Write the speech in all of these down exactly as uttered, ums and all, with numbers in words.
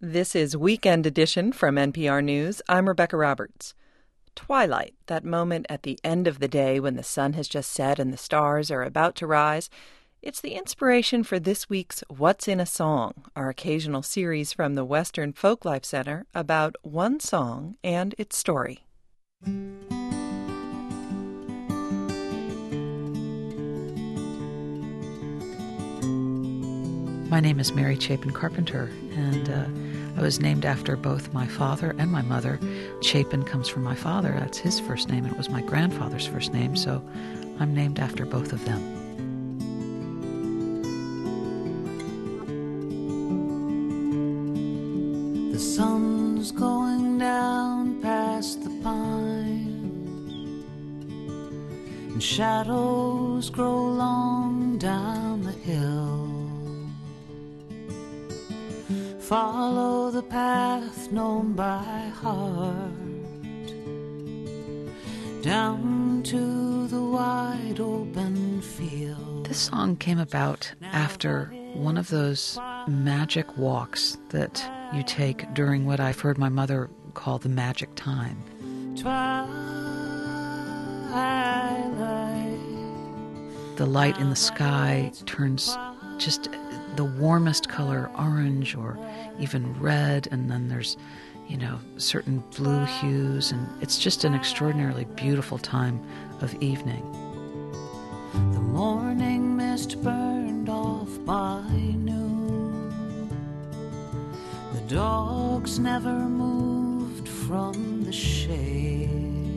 This is Weekend Edition from N P R News. I'm Rebecca Roberts. Twilight, that moment at the end of the day when the sun has just set and the stars are about to rise, it's the inspiration for this week's What's in a Song, our occasional series from the Western Folklife Center about one song and its story. My name is Mary Chapin Carpenter, and uh, I was named after both my father and my mother. Chapin comes from my father. That's his first name, and it was my grandfather's first name, so I'm named after both of them. The sun's going down past the pines, and shadows grow long down the hill. Follow the path known by heart, down to the wide open field. This song came about after one of those magic walks that you take during what I've heard my mother call the magic time. Twilight. The light in the sky turns just the warmest color, orange or even red, and then there's, you know, certain blue hues, and it's just an extraordinarily beautiful time of evening. The morning mist burned off by noon. The dogs never moved from the shade.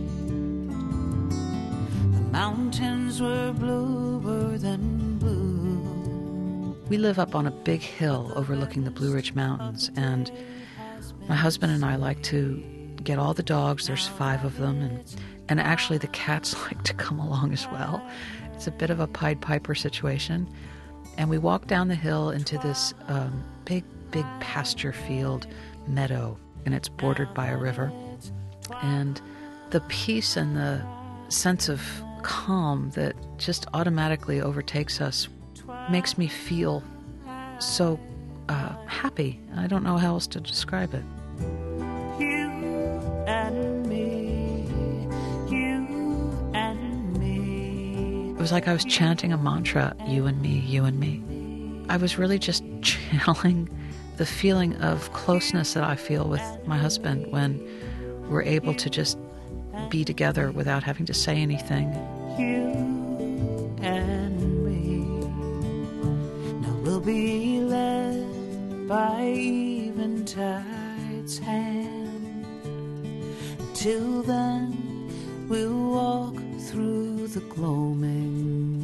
The mountains were bluer than blue. We live up on a big hill overlooking the Blue Ridge Mountains, and my husband and I like to get all the dogs. There's five of them, and, and actually the cats like to come along as well. It's a bit of a Pied Piper situation. And we walk down the hill into this um, big, big pasture field meadow, and it's bordered by a river. And the peace and the sense of calm that just automatically overtakes us makes me feel so uh, happy. I don't know how else to describe it. You and me, you and me. It was like I was chanting a mantra, you and me, you and me. I was really just channeling the feeling of closeness that I feel with my husband when we're able to just be together without having to say anything. You and me. Now we'll be led by eventide's hand. Till then, we'll walk through the gloaming,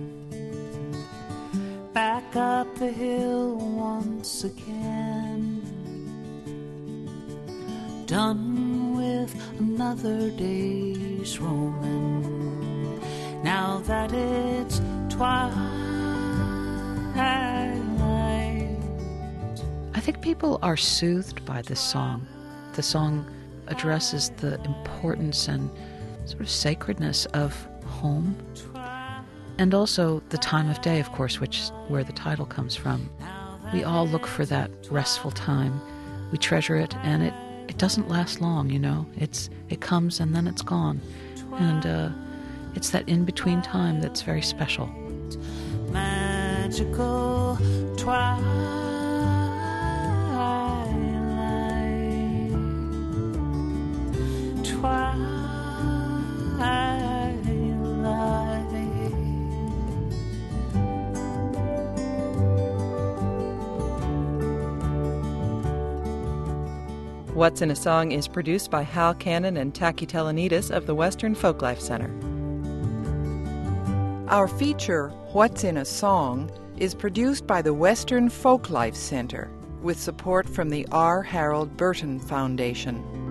back up the hill once again. Done with another day's roaming, now that it's twilight. I think people are soothed by this song. The song addresses the importance and sort of sacredness of home, and also the time of day, of course, which is where the title comes from. We all look for that restful time. We treasure it, and it, it doesn't last long, you know. It's it comes and then it's gone. And uh, it's that in-between time that's very special. Magical twilight. Twilight. What's in a Song is produced by Hal Cannon and Taki Telonidis of the Western Folklife Center. Our feature, What's in a Song, is produced by the Western Folklife Center with support from the R. Harold Burton Foundation.